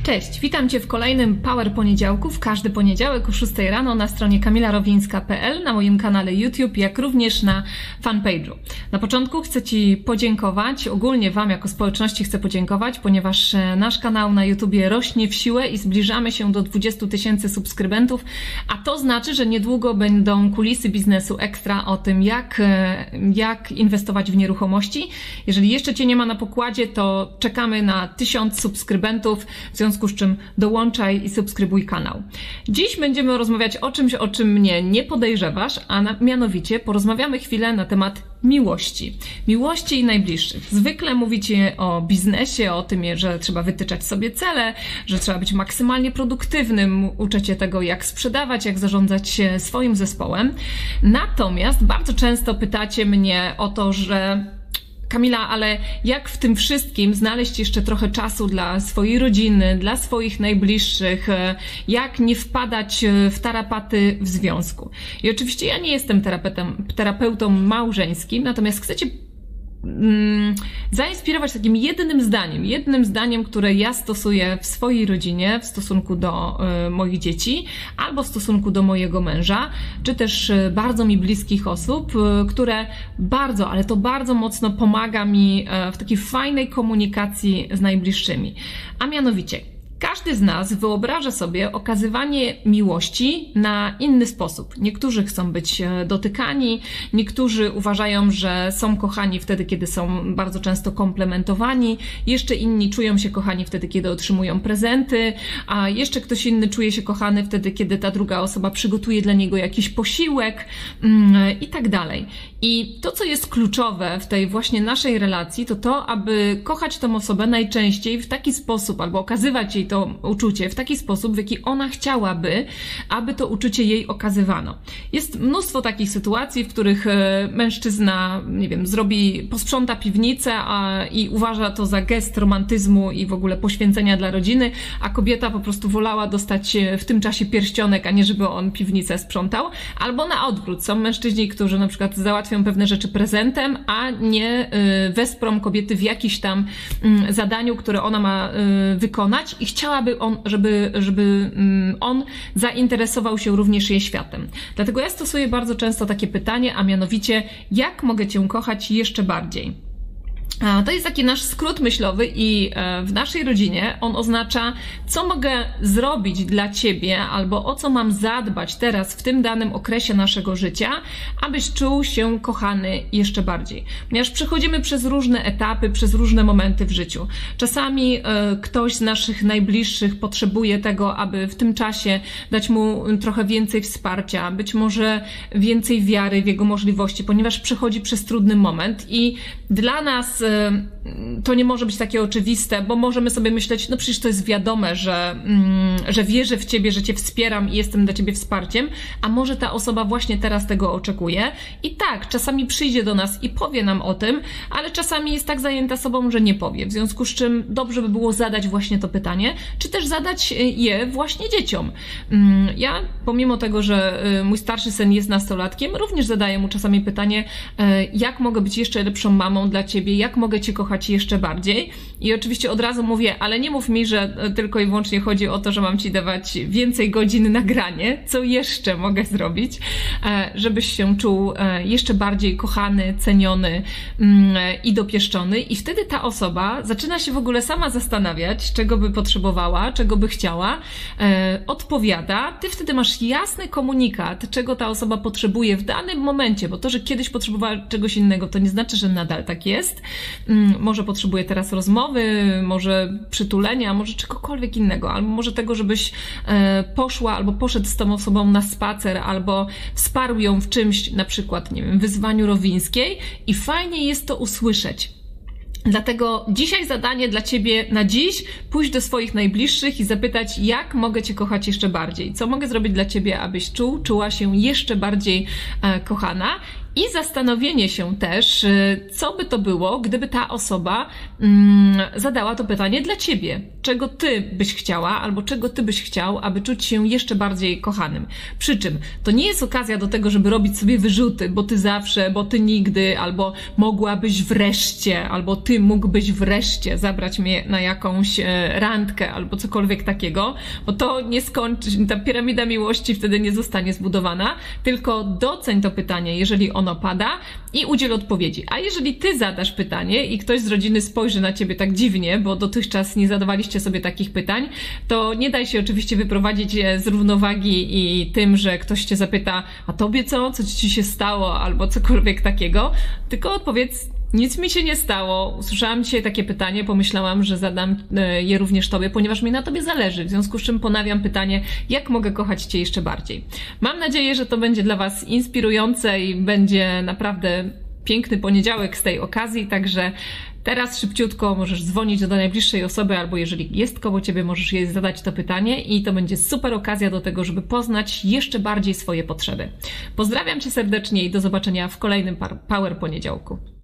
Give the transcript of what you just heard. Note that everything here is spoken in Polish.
Cześć, witam Cię w kolejnym Power Poniedziałku w każdy poniedziałek o 6 rano na stronie kamilarowińska.pl, na moim kanale YouTube, jak również na fanpage'u. Na początku chcę Ci podziękować, ogólnie Wam jako społeczności chcę podziękować, ponieważ nasz kanał na YouTubie rośnie w siłę i zbliżamy się do 20 000 subskrybentów, a to znaczy, że niedługo będą kulisy biznesu ekstra o tym, jak inwestować w nieruchomości. Jeżeli jeszcze Cię nie ma na pokładzie, to czekamy na 1000 subskrybentów, w związku z czym dołączaj i subskrybuj kanał. Dziś będziemy rozmawiać o czymś, o czym mnie nie podejrzewasz, a mianowicie porozmawiamy chwilę na temat miłości. Miłości i najbliższych. Zwykle mówicie o biznesie, o tym, że trzeba wytyczać sobie cele, że trzeba być maksymalnie produktywnym, uczę Cię tego, jak sprzedawać, jak zarządzać swoim zespołem. Natomiast bardzo często pytacie mnie o to, że Kamila, ale jak w tym wszystkim znaleźć jeszcze trochę czasu dla swojej rodziny, dla swoich najbliższych, jak nie wpadać w tarapaty w związku? I oczywiście ja nie jestem terapeutą małżeńskim, natomiast chcę Cię zainspirować takim jednym zdaniem, które ja stosuję w swojej rodzinie, w stosunku do moich dzieci, albo w stosunku do mojego męża, czy też bardzo mi bliskich osób, które bardzo, ale to bardzo mocno pomaga mi w takiej fajnej komunikacji z najbliższymi. A mianowicie, każdy z nas wyobraża sobie okazywanie miłości na inny sposób. Niektórzy chcą być dotykani, niektórzy uważają, że są kochani wtedy, kiedy są bardzo często komplementowani, jeszcze inni czują się kochani wtedy, kiedy otrzymują prezenty, a jeszcze ktoś inny czuje się kochany wtedy, kiedy ta druga osoba przygotuje dla niego jakiś posiłek i tak dalej. I to, co jest kluczowe w tej właśnie naszej relacji, to, aby kochać tą osobę najczęściej w taki sposób, albo okazywać jej to uczucie w taki sposób, w jaki ona chciałaby, aby to uczucie jej okazywano. Jest mnóstwo takich sytuacji, w których mężczyzna, nie wiem, posprząta piwnicę i uważa to za gest romantyzmu i w ogóle poświęcenia dla rodziny, a kobieta po prostu wolała dostać w tym czasie pierścionek, a nie żeby on piwnicę sprzątał. Albo na odwrót. Są mężczyźni, którzy na przykład załatwią pewne rzeczy prezentem, a nie wesprą kobiety w jakimś tam zadaniu, które ona ma wykonać i chciałaby żeby on zainteresował się również jej światem. Dlatego ja stosuję bardzo często takie pytanie, a mianowicie, jak mogę Cię kochać jeszcze bardziej? To jest taki nasz skrót myślowy i w naszej rodzinie on oznacza, co mogę zrobić dla Ciebie albo o co mam zadbać teraz w tym danym okresie naszego życia, abyś czuł się kochany jeszcze bardziej. Ponieważ przechodzimy przez różne etapy, przez różne momenty w życiu. Czasami ktoś z naszych najbliższych potrzebuje tego, aby w tym czasie dać mu trochę więcej wsparcia, być może więcej wiary w jego możliwości, ponieważ przechodzi przez trudny moment i dla nas to nie może być takie oczywiste, bo możemy sobie myśleć, no przecież to jest wiadome, że wierzę w Ciebie, że Cię wspieram i jestem dla Ciebie wsparciem, a może ta osoba właśnie teraz tego oczekuje. I tak, czasami przyjdzie do nas i powie nam o tym, ale czasami jest tak zajęta sobą, że nie powie. W związku z czym dobrze by było zadać właśnie to pytanie, czy też zadać je właśnie dzieciom. Ja, pomimo tego, że mój starszy syn jest nastolatkiem, również zadaję mu czasami pytanie, jak mogę być jeszcze lepszą mamą dla Ciebie, jak mogę Cię kochać jeszcze bardziej. I oczywiście od razu mówię, ale nie mów mi, że tylko i wyłącznie chodzi o to, że mam Ci dawać więcej godzin na granie. Co jeszcze mogę zrobić, żebyś się czuł jeszcze bardziej kochany, ceniony i dopieszczony. I wtedy ta osoba zaczyna się w ogóle sama zastanawiać, czego by potrzebowała, czego by chciała, odpowiada. Ty wtedy masz jasny komunikat, czego ta osoba potrzebuje w danym momencie, bo to, że kiedyś potrzebowała czegoś innego, to nie znaczy, że nadal tak jest. Może potrzebuje teraz rozmowy, może przytulenia, może czegokolwiek innego, albo może tego, żebyś poszła albo poszedł z tą osobą na spacer, albo wsparł ją w czymś, na przykład, nie wiem, wyzwaniu rowińskiej i fajnie jest to usłyszeć. Dlatego dzisiaj zadanie dla Ciebie na dziś, pójść do swoich najbliższych i zapytać, jak mogę Cię kochać jeszcze bardziej, co mogę zrobić dla Ciebie, abyś czuła się jeszcze bardziej kochana. I zastanowienie się też, co by to było, gdyby ta osoba zadała to pytanie dla ciebie. Czego ty byś chciała, albo czego ty byś chciał, aby czuć się jeszcze bardziej kochanym. Przy czym to nie jest okazja do tego, żeby robić sobie wyrzuty, bo ty zawsze, bo ty nigdy, albo mogłabyś wreszcie, albo ty mógłbyś wreszcie zabrać mnie na jakąś randkę, albo cokolwiek takiego, bo to nie skończy, ta piramida miłości wtedy nie zostanie zbudowana, tylko doceń to pytanie, jeżeli ono pada i udziel odpowiedzi. A jeżeli ty zadasz pytanie i ktoś z rodziny spojrzy na ciebie tak dziwnie, bo dotychczas nie zadawaliście sobie takich pytań, to nie daj się oczywiście wyprowadzić z równowagi i tym, że ktoś cię zapyta, a tobie co? Co ci się stało? Albo cokolwiek takiego, tylko odpowiedz, nic mi się nie stało. Usłyszałam dzisiaj takie pytanie, pomyślałam, że zadam je również tobie, ponieważ mi na tobie zależy. W związku z czym ponawiam pytanie, jak mogę kochać cię jeszcze bardziej. Mam nadzieję, że to będzie dla was inspirujące i będzie naprawdę piękny poniedziałek z tej okazji, także teraz szybciutko możesz dzwonić do najbliższej osoby, albo jeżeli jest koło ciebie, możesz jej zadać to pytanie i to będzie super okazja do tego, żeby poznać jeszcze bardziej swoje potrzeby. Pozdrawiam cię serdecznie i do zobaczenia w kolejnym Power Poniedziałku.